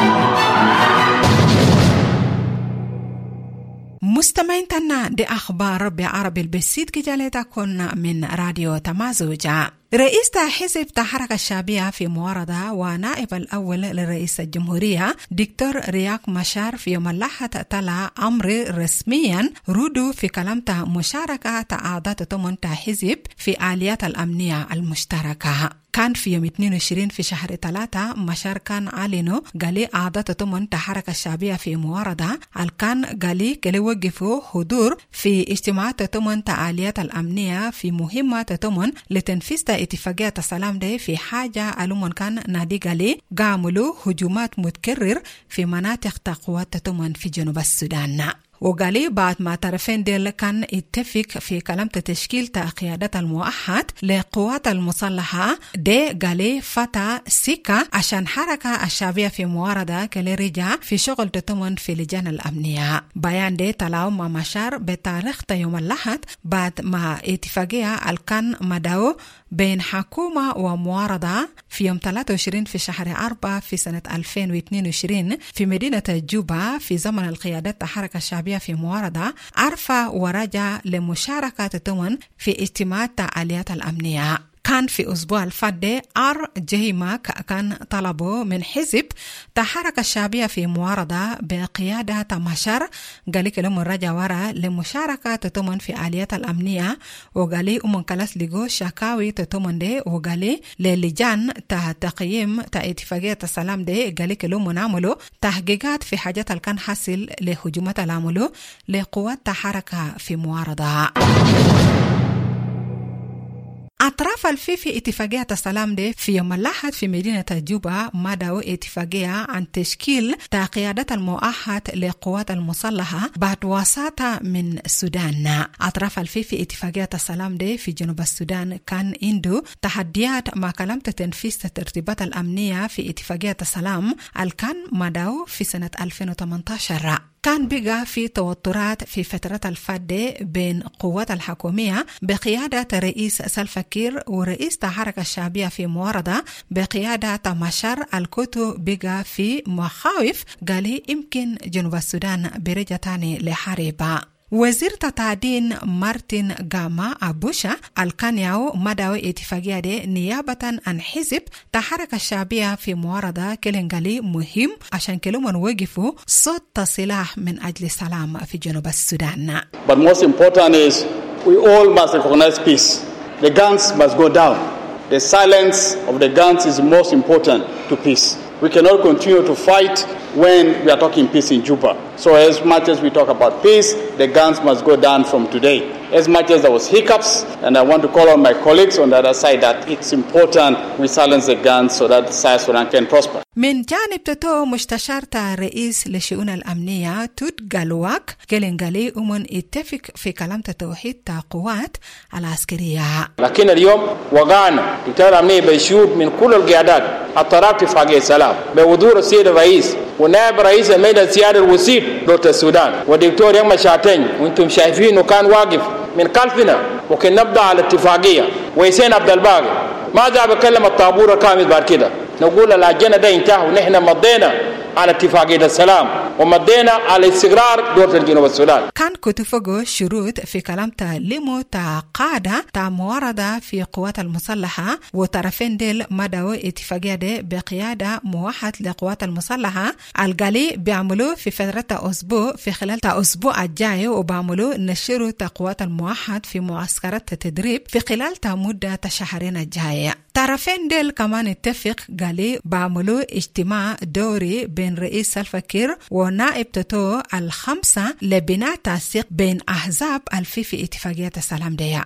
مستمعين تنا دي أخبار بعربي البسيط كجالتكن من راديو تمازج. رئيس حزب الحركة الشعبية في معارضة ونائب الأول لرئيس الجمهورية دكتور رياك مشار في يوم الأحد طلع أمر رسميا ردوا في كلامته مشاركة أعضاء تمن حزب في آليات الأمنية المشتركة. كان في يوم 22 في شهر 3 مشار كان علنوا قالي أعضاء تمن الحركة الشعبية في معارضة الكان قالي كلي وقفوا حضور في اجتماعات تمن آليات الأمنية في مهمة تمن لتنفيذ اتفاقية السلام دي في حاجة ألومن كان نادي قالي قاملوا هجومات متكرر في مناطق تقوات تمن في جنوب السودان. وقالي بعد ما طرفين ديل كان اتفق في كلام تشكيل قيادة الموحد لقوات المسلحة دي قالي فتا سيكا عشان حركة الشعبية في معارضة كلي رجع في شغل تتمن في لجان الأمنية. بيان دي طلعوا مع مشار بتاريخ يوم الأحد بعد ما اتفاقية الكان مداو بين حكومة ومعارضة في يوم 23 في شهر 4 في سنة 2022 في مدينة جوبا في زمن القيادة الحركة الشعبية في معارضة عرفة ورجع لمشاركة تمن في اجتماعات آليات الأمنية. كان في أسبوع الفادي جيماك كان طلبوا من حزب الحركة الشعبية في معارضة بقيادة مشار قالي كلهم رجع ورا لمشاركة تتمن في آليات الأمنية وقالي كلاس لغو شكاوي تتمن دي وقالي للجان تقييم اتفاقية السلام دي قالي كلهم نعملوا تحقيقات في حاجات الكان حاصل لهجومات العملوا لقوات الحركة في معارضة. أطراف في اتفاقية السلام دي في يوم الأحد في مدينة جوبا مدعوا اتفاقية عن تشكيل قيادة الموحد لقوات المسلحة بعد وساطة من السودان. أطراف في اتفاقية السلام دي في جنوب السودان كان عنده تحديات مع كلام تنفيذ الترتيبات الأمنية في اتفاقية السلام الكان مدعوا في سنة 2018. كان بقى في توترات في فترة الفادة بين قوات الحكومية بقيادة رئيس سلفا كير ورئيس الحركة الشعبية في معارضة بقيادة مشار الكوتو بقى في مخاوف قالي يمكن جنوب السودان برجع تاني لحرب. وزير التعدين مارتن غاما أبوشا الكانياو مدعو اتفاقية دي نيابة عن حزب الحركة الشعبية في معارضة كلنغالي مهم عشان كلهم وقفوا صوت سلاح من أجل السلام في جنوب السودان. But most important is we all must recognize peace. The guns must go down. The silence of the guns is most important to peace. We cannot continue to fight when we are talking peace in Juba. So as much as we talk about peace, the guns must go down from today. As much as there was hiccups, and I want to call on my colleagues on the other side that it's important we silence the guns so that South Sudan can prosper. من جانب تتو مستشار رئيس لشؤون الأمنية توت جالواك كلنغالي اتفق في كلام توحيد القوات العسكرية. لكن اليوم وقعنا دكتور الأمنية بيشوف من كل القيادات الطرف اتفاقية السلام بحضور السيد الرئيس ونائب رئيس المجلس السيادي الوزير دكتور السودان ودكتور يوم شاتين وانتم شايفينه كان واقف من خلفنا وكان نبدأ على الاتفاقية ويسين عبد الباقي ماذا بكلم الطابور الكامل بعد كده نقول الأجنة ده انتهى ونحن مضينا على اتفاقية السلام ومدينا على استقرار دولة جنوب السودان. كان كتفوغو شروط في كلام ليمو قادة معارضة في قوات المسلحة وطرفين ديل مدعو اتفاقية دي بقيادة موحد لقوات المسلحة القالي بيعملوا في فترة أسبوع في خلال أسبوع الجاي وبيعملوا نشروا قوات الموحد في معسكرات التدريب في خلال مدة شهرين الجاية. طرفين ديل كمان اتفق قالي بعملوا اجتماع دوري بين رئيس سلفا كير ونائب توتو الخمسة لبناء تنسيق بين أحزاب في اتفاقية السلام دي.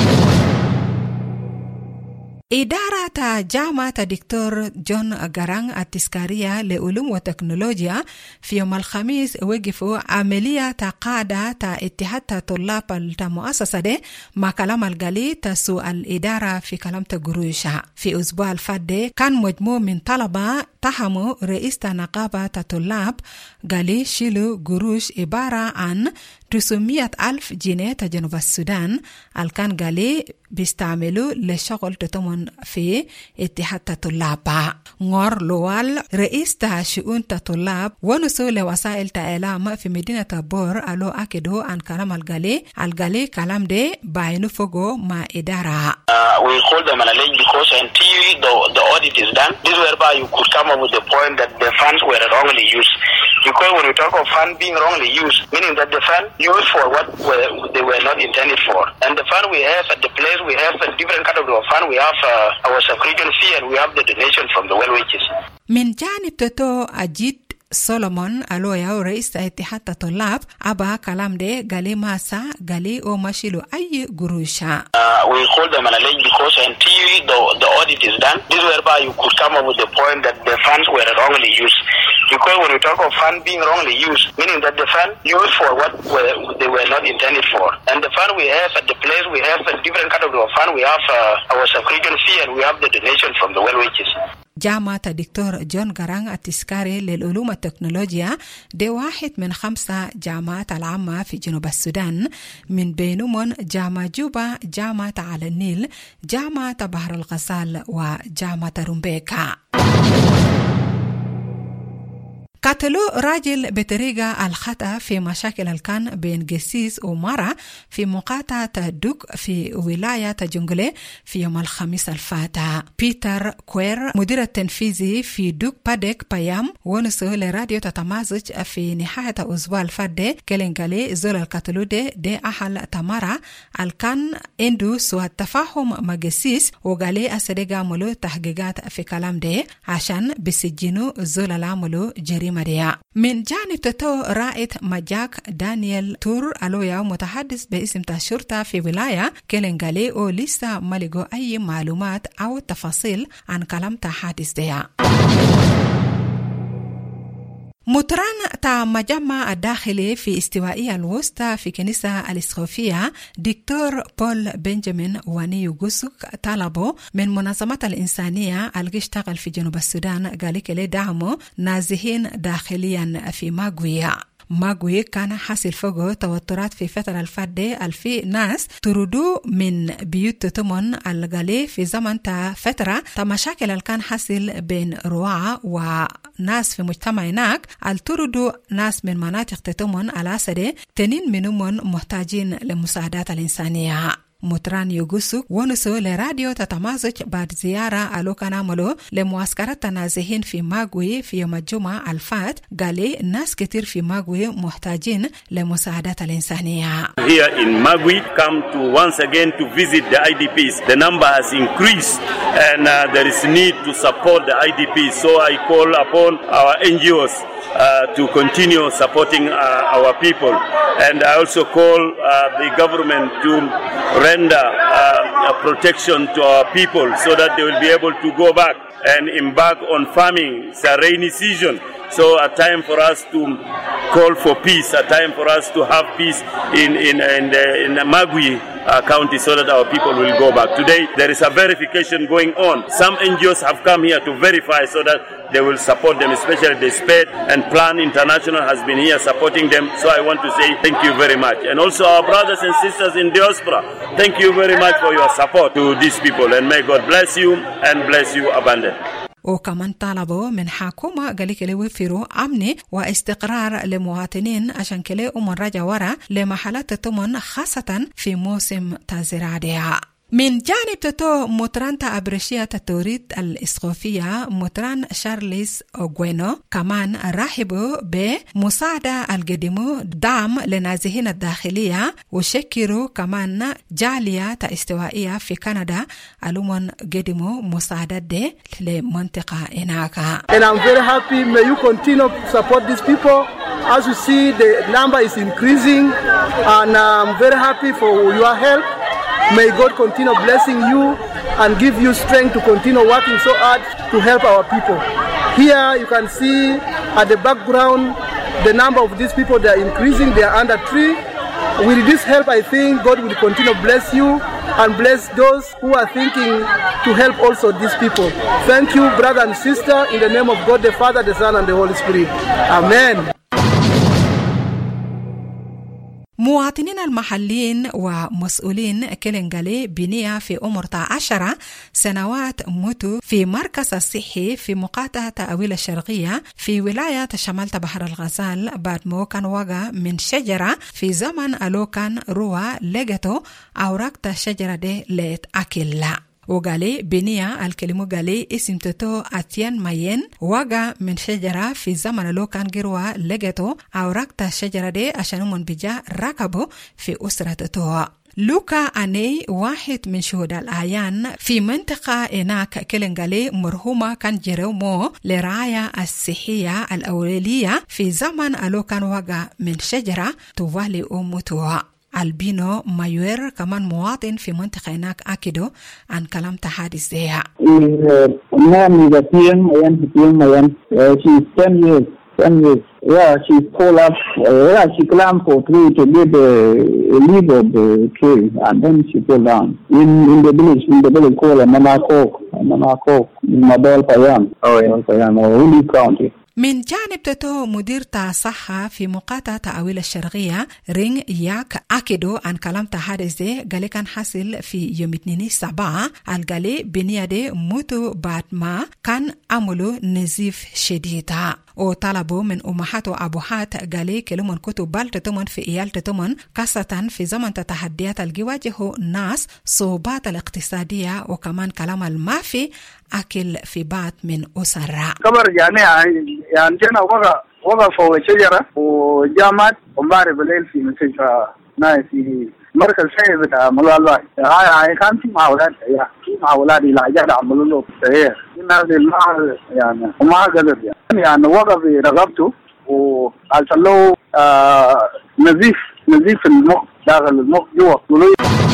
إدارة جامعة دكتور جون غارانغ التذكارية لعلوم وتكنولوجيا في يوم الخميس وقفوا عملية قادة اتحاد طلاب المؤسسة دي مع كلام القالي تسو الإدارة في كلام تقروشها. في أسبوع الفات كان مجموع من طلبة تهموا رئيس نقابة الطلاب قالي شيلو قروش عبارة عن 900,000 جنيه جنوب السودان الكان قالي بيستعملوا لشغل تتمن في اتحاد الطلاب. نور لوال رئيس شؤون الطلاب ونسو لوسائل الإعلام في مدينة بور ألو أكدوا عن كلام القالي كلام دي باينو فوقو مع إدارة. We call them an alleged because until the audit is done, this whereby you could come up with the point that the funds were wrongly used. Because when we talk of fund being wrongly used, meaning that the fund used for what they were not intended for. And the fund we have at the place, we have a different category of fund. We have our subscription fee and we have the donation from the well wages. من جانب توتو أجيد سولومون ألويا رئيس اتحاد الطلاب أبا كلام دي قالي ماسا قالي أو ماشيلو أي قروشا. We call them an alleged because until the audit is done, this whereby you could come up with the point that the funds were wrongly used. Because when we talk of fund being wrongly used, meaning that the fund used for what they were not intended for. And the fund we have at the place, we have a different category of fund. We have our subscription fee and we have the donation from the well wages. جامعة دكتور جون غارانغ التذكاري للعلوم والتكنولوجيا دي واحد من 5 جامعات العامة في جنوب السودان من بينهم جامعة جوبا، جامعة على النيل، جامعة بحر الغزال وجامعة رومبيكا. قتلوا راجل بطريقة الخطأ في مشاكل الكان بين قسيس ومرأة في مقاطعة دوك في ولاية جنجلي في يوم الخميس الفات. بيتر كوير مدير التنفيذي في دوك بادك بايام ونسو لراديو تتمازج في نهاية أسبوع الفات كلنجالي زول القتلو دي أحل تمارا الكان اندو سوى التفاهم مع قسيس وقالي أسرق عملو تحقيقات في كلام دي عشان بسجنو زول العملو جريمة. من جانب تتو رائد مجاك دانيال تور ألويا متحدث باسم الشرطة في ولاية كلنجالي أو لسه ملقوا أي معلومات أو تفاصيل عن كلام تحادث ديا. مطران تا مجمع الداخلي في استوائية الوسطى في كنيسة الإسخوفية دكتور بول بنجامين وانيو غوسوك طلبوا من منظمات الإنسانية اللي تشتغل في جنوب السودان قالك لي دعموا نازحين داخليا في ماغوي كان حاصل فوقه توترات في فترة الفادة الفي ناس تردو من بيوت تمن الغالي في زمن فترة مشاكل اللي كان حاصل بين رواعة وناس في مجتمع هناك التردو ناس من مناطق تتمن الأسد تنين منهم محتاجين لمساعدات الإنسانية. مطران يوغوسو ونسو لراديو تتمازج بعد زيارة ألو كان عملو لمعسكرات النازحين في ماغوي في يوم الجمعة الفات قالي ناس كتير في ماغوي محتاجين لمساعدات الإنسانية. Here in Magui come to once again to visit the IDPs. The number has increased and there is need to support the IDPs. So I call upon our NGOs to continue supporting our people. And I also call the government to render protection to our people so that they will be able to go back and embark on farming. It's a rainy season, so a time for us to call for peace, a time for us to have peace in Magui County so that our people will go back. Today there is a verification going on. Some NGOs have come here to verify so that they will support them, especially the SPED and Plan International has been here supporting them. So I want to say thank you very much. And also our brothers and sisters in diaspora, thank you very much for your support to these people. And may God bless you and bless you abundantly. وكمان طالبوا من حكومة قال كلي وفروا أمن واستقرار لمواطنين عشان كلي رجع ورا لمحلات تمن خاصة في موسم تزراعها. من جانب تتو مطران أبرشية توريد الإسقوفية مطران شارليز أوغوينو كمان رحبوا بمساعدة القديمو دعم لنازحين الداخلية وشكروا كمان جالية استوائية في كندا ألومن قديمو مساعدة دي لمنطقة هناك. And I'm very happy. May you continue to support these people. As you see, the number is increasing and I'm very happy for your help. May God continue blessing you and give you strength to continue working so hard to help our people. Here you can see at the background the number of these people, they are increasing, they are under 3. With this help, I think God will continue bless you and bless those who are thinking to help also these people. Thank you, brother and sister, in the name of God the Father, the Son and the Holy Spirit. Amen. مواطنين المحليين ومسؤولين كلنجالي بنية في عمر 10 سنوات موتوا في مركز الصحي في مقاطعة تأويل الشرقية في ولاية شمال بحر الغزال بعد ما كان وقع من شجرة في زمن ألو كان روى لقته أوراق الشجرة دي لتأكلها. وقالي بنية الكلمة قالي اسم تتو أتيان ماين وقع من شجرة في زمن لو كان جروا لقيته أوراق الشجرة دي عشان من بجا ركبوا في أسرة تتو. لوكا أني واحد من شهود الأعيان في منطقة هناك كلنجالي مرهومة كان جرومو لرعاية الصحية الأولية في زمن ألو كان وقع من شجرة توالي أمتوها. البينو مايوير كمان مواطن في منطقة هناك أكيدو عن كلام تحادث زيها. She's 10 years. Yeah, she pulled up. She climbed for tree to get a leaf of the tree, and then she fell down. In the village called Manakok, Mabel Payam, Uli County. من جانب تتو مدير صحة في مقاطعة تأويل الشرقية رينغ ياك أكيدو عن كلام تحادث دي قالي كان حاصل في يوم 2/7 القالي بنية دي موتو بعد ما كان عملوا نزيف شديدة وطلبوا من أمهات وأبوهات قالي كلمون كتو بالتتمن في إيال تتمن خاصة في زمن تحديات الجواجه الناس صعوبات الاقتصادية وكمان كلام المافي أكل في بعض من أسرة. كبر يعني جينا وقف فوق شجرة وجامعت ومبارب الليل في مستشفى ناي في مركز شيء بتاع ملالواي. هاي كان في مع أولادي لا جاد عملوا له صحيح. الناس المال يعني وما قدر يعني وقف رغبته وأرسلوا نزيف المخ داخل المخ جوا.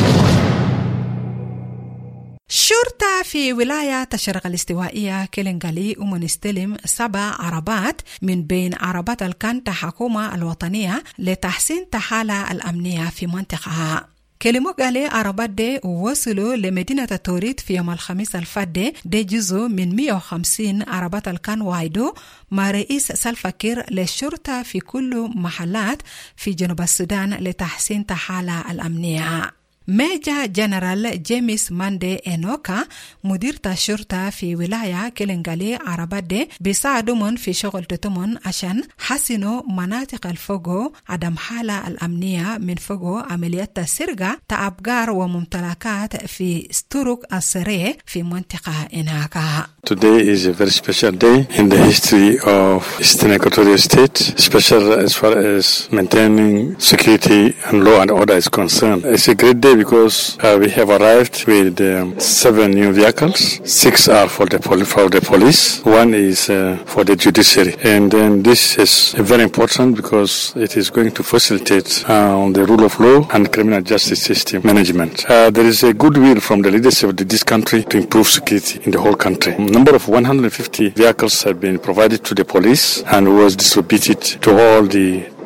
شرطة في ولاية الشرق الاستوائية كلنجالي ومنستلم 7 عربات من بين عربات الكانتا حكومة الوطنية لتحسين الحالة الأمنية في منطقة. كلمة قالي عربات دي وصلوا لمدينة توريد في يوم الخميس الفات دي جزء من 150 عربات الكان وايدو مع رئيس سلفاكير للشرطة في كل محلات في جنوب السودان لتحسين الحالة الأمنية. ميجا جنرال جيمس ماندي إنوكا مدير الشرطة في ولاية كلنجالي عربات دي بيساعدون في شغل تتمن عشان حسنوا مناطق الفوقو عدم حالة الأمنية من فوقو عمليات السرقة تأبقار وممتلكات في ستروك السريع في منطقة إناكا. Today is a very special day in the history of Eastern Equatorial State, special as far as maintaining security and law and order is concerned. It's a great day because we have arrived with 7 new vehicles. 6 are for the police, 1 is for the judiciary. And then this is very important because it is going to facilitate the rule of law and criminal justice system management. There is a goodwill from the leadership of this country to improve security in the whole country. A number of 150 vehicles have been provided to the police and was distributed to all the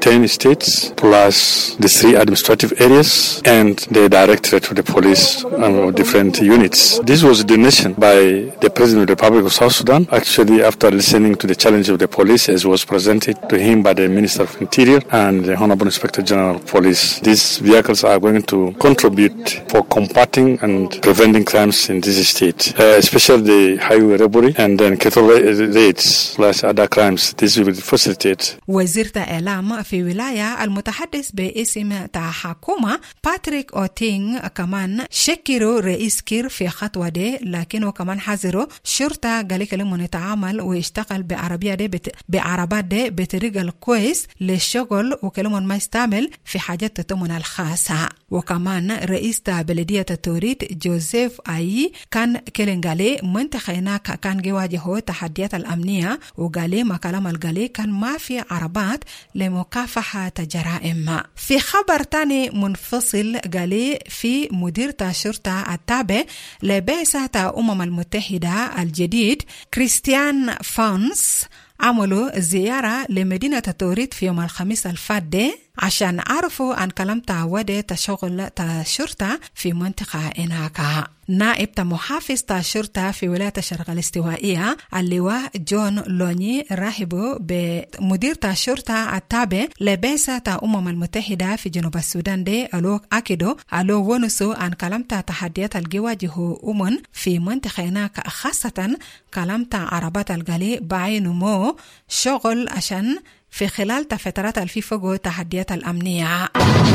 10 states plus the 3 administrative areas and the directorate of the police of different units. This was a donation by the President of the Republic of South Sudan, actually after listening to the challenge of the police as was presented to him by the Minister of Interior and the Honorable Inspector General of Police. These vehicles are going to contribute for combating and preventing crimes in this state, especially the highway robbery and then cattle raids plus other crimes. This will facilitate. وزير الإعلام في ولاية المتحدث باسم حكومة باتريك أوتينغ كمان شكروا رئيس كير في خطوة دي، لكنه كمان حذروا شرطة قال كلمه يتعامل ويشتغل بعربية دي بعربات دي بطريقة الكويس للشغل وكلمه ما يستعمل في حاجات تتمن الخاصة. وكمان رئيس بلدية توريت جوزيف آي كان كلنغالي منطقة هناك كان يواجهه تحديات الأمنية، وقالي ما كلام القالي كان ما في عربات لمكافحة جرائم. في خبر تاني منفصل قالي في مدير الشرطة التابع لبعثة المتحدة الجديد كريستيان فونس عملوا زيارة لمدينة توريت في يوم الخميس الفادي عشان عرفوا عن كلام تعودة تشغل الشرطة في منطقة هناك. نائب محافظ الشرطة في ولاية الشرق الاستوائية اللواء جون لوني رحبوا بمدير الشرطة التابع لبعثة المتحدة في جنوب السودان دي ألو أكيدو ألو ونسوا عن كلام تحديات الجواجه في منطقة هناك، خاصة كلام عربات الغالي بعين مو شغل عشان في خلال فترات الفيفوغو تحديات الأمنية.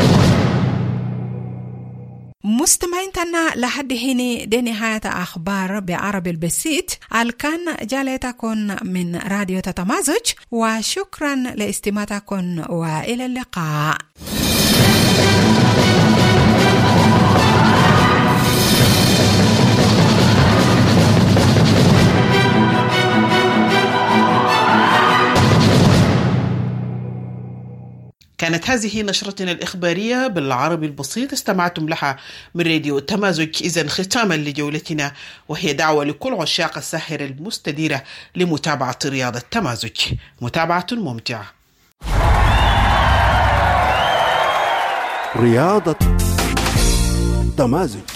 مستمعين تنا لحد هنا دي نهاية أخبار بعربي البسيط الكان جالتكم من راديو تتمازج، وشكرا لاستماعكم وإلى اللقاء. كانت هذه نشرتنا الإخبارية بالعربي البسيط استمعتم لها من راديو تمازج. إذن ختاما لجولتنا، وهي دعوة لكل عشاق الساحرة المستديرة لمتابعة رياضة تمازج، متابعة ممتعة. رياضة تمازج.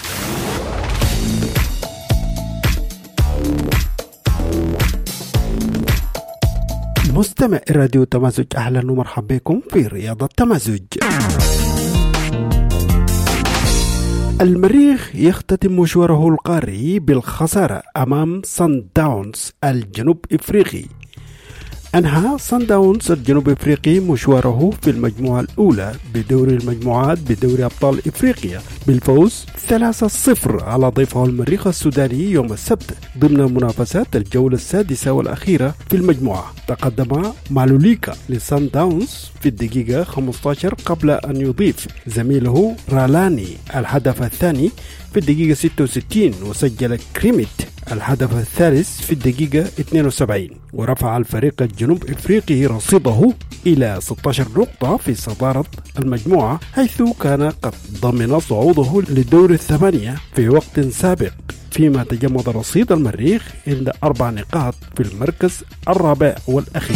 مستمع راديو تمازج، أهلا ومرحبا بكم في رياضة تمازج. المريخ يختتم مشواره القاري بالخسارة أمام صن داونز الجنوب إفريقي. أنهى صن داونز الجنوب إفريقي مشواره في المجموعة الأولى بدوري المجموعات بدوري أبطال إفريقيا بالفوز 3-0 على ضيفه المريخ السوداني يوم السبت ضمن منافسات الجولة السادسة والأخيرة في المجموعة. تقدم مالوليكا لصن داونز في الدقيقة 15 قبل أن يضيف زميله رالاني الهدف الثاني في الدقيقة 66، وسجل كريميت الهدف الثالث في الدقيقة 72، ورفع الفريق الجنوب إفريقي رصيده إلى 16 نقطة في صدارة المجموعة، حيث كان قد ضمن صعوده للدور الثمانية في وقت سابق، فيما تجمد رصيد المريخ عند 4 نقاط في المركز الرابع والأخير.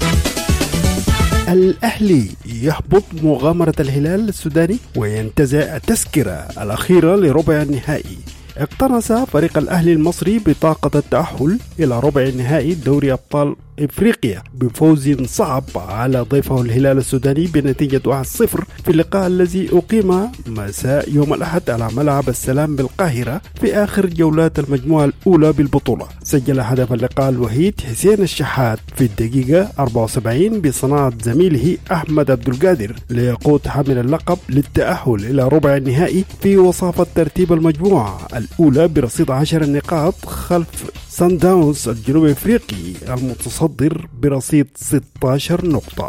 الأهلي يحبط مغامرة الهلال السوداني وينتزع التذكرة الأخيرة لربع النهائي. اقتنص فريق الأهلي المصري بطاقة التأهل إلى ربع النهائي دوري أبطال إفريقيا بفوز صعب على ضيفه الهلال السوداني بنتيجة 1-0 في اللقاء الذي أقيم مساء يوم الأحد على ملعب السلام بالقاهرة في آخر جولات المجموعة الأولى بالبطولة. سجل هدف اللقاء الوحيد حسين الشحات في الدقيقة 74 بصناعة زميله أحمد عبد القادر ليقود حامل اللقب للتأهل إلى ربع النهائي في وصافة ترتيب المجموعة الأولى برصيد 10 نقاط خلف صن داونز الجنوب إفريقي المتصدر برصيد 16 نقطة.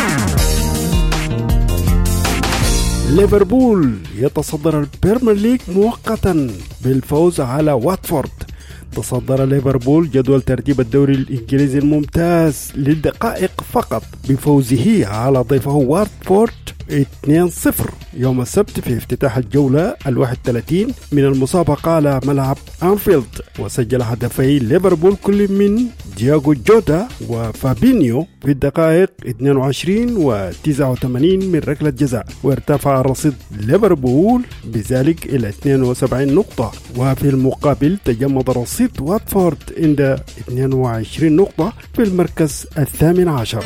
ليفربول يتصدر البريمير ليج مؤقتا بالفوز على واتفورد. تصدر ليفربول جدول ترتيب الدوري الإنجليزي الممتاز للدقائق فقط بفوزه على ضيفه واتفورد 2-0 يوم السبت في افتتاح الجولة 31 من المسابقة على ملعب أنفيلد، وسجل هدفي ليفربول كل من دياغو جوتا وفابينيو في الدقائق 22 و89 من ركلة جزاء، وارتفع رصيد ليفربول بذلك إلى 72 نقطة. وفي المقابل تجمد رصيد واتفورد عند 22 نقطة في المركز 18.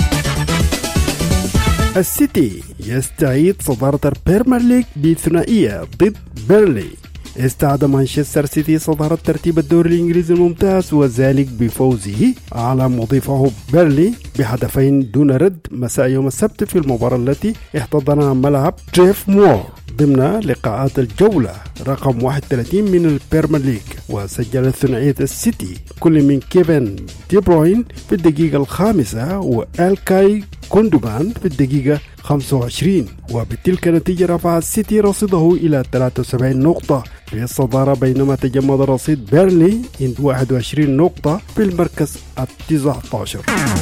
السيتي يستعيد صدارة البريمير ليج بثنائية ضد بيرلي. استعاد مانشستر سيتي صدارة ترتيب الدوري الإنجليزي الممتاز، وذلك بفوزه على مضيفه بيرلي بهدفين دون رد مساء يوم السبت في المباراة التي احتضنها ملعب تريف مور ضمن لقاءات الجولة رقم 31 من البريمير ليج. وسجل ثنائية السيتي كل من كيفن دي بروين في الدقيقة 5 والكاي كوندوغان في الدقيقة 25. وبتلك النتيجة رفع السيتي رصيده إلى 73 نقطة في الصدارة، بينما تجمد رصيد بيرلي عند 21 نقطة في المركز 19.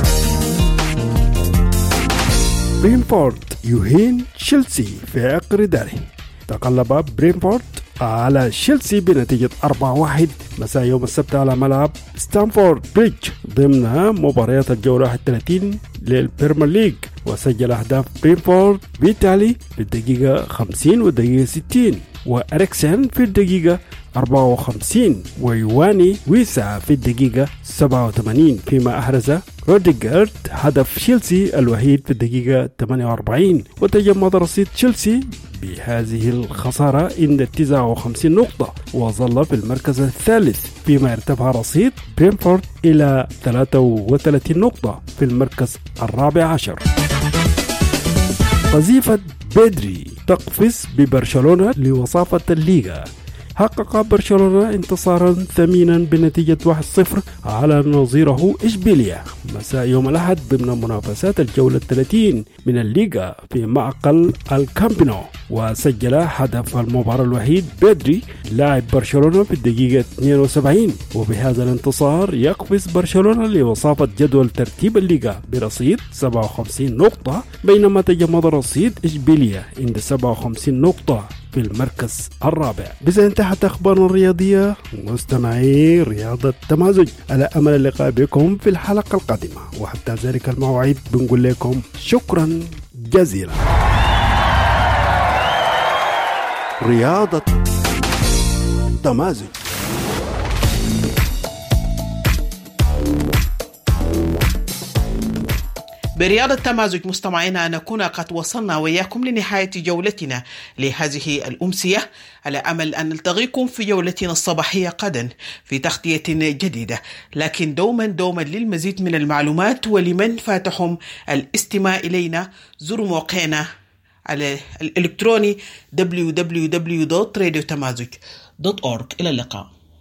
برينفورد يهين تشيلسي في عقر داره. تقلب برينفورد على تشيلسي بنتيجة 4-1 مساء يوم السبت على ملعب ستانفورد بريدج ضمن مباريات الجولة 31 للبريمير ليج. وسجل أهداف برينفورد فيتالي في الدقيقة 50 والدقيقة 60، وأريكسن في الدقيقة 54، ويواني ويسا في الدقيقة 87، فيما أحرز روديغارد هدف تشيلسي الوحيد في الدقيقة 48. وتجمد رصيد تشيلسي بهذه الخسارة عند 59 نقطة وظل في المركز الثالث، فيما ارتفع رصيد برينفورد إلى 33 نقطة في المركز 14. قذيفة بيدري تقفز ببرشلونة لوصافة الليغا. حقق برشلونة انتصارا ثمينا بنتيجة 1-0 على نظيره إشبيليا مساء يوم الأحد ضمن منافسات الجولة 30 من الليغا في معقل الكامبينو. وسجل هدف المباراة الوحيد بيدري لاعب برشلونة في الدقيقة 72. وبهذا الانتصار يقفز برشلونة لوصافة جدول ترتيب الليغا برصيد 57 نقطة، بينما تجمد رصيد إشبيليا عند 57 نقطة في المركز الرابع. بذا انتهت أخبارنا الرياضية مستمعي رياضة تمازج، على أمل اللقاء بكم في الحلقة القادمة، وحتى ذلك الموعد بنقول لكم شكرا جزيلا. رياضة تمازج. برياضة تمازج مستمعينا نكون قد وصلنا وياكم لنهاية جولتنا لهذه الأمسية، على أمل أن نلتقيكم في جولتنا الصباحية غدا في تغطية جديدة. لكن دوما للمزيد من المعلومات ولمن فاتهم الاستماع إلينا زوروا موقعنا على الإلكتروني www.radiotamazig.org. إلى اللقاء.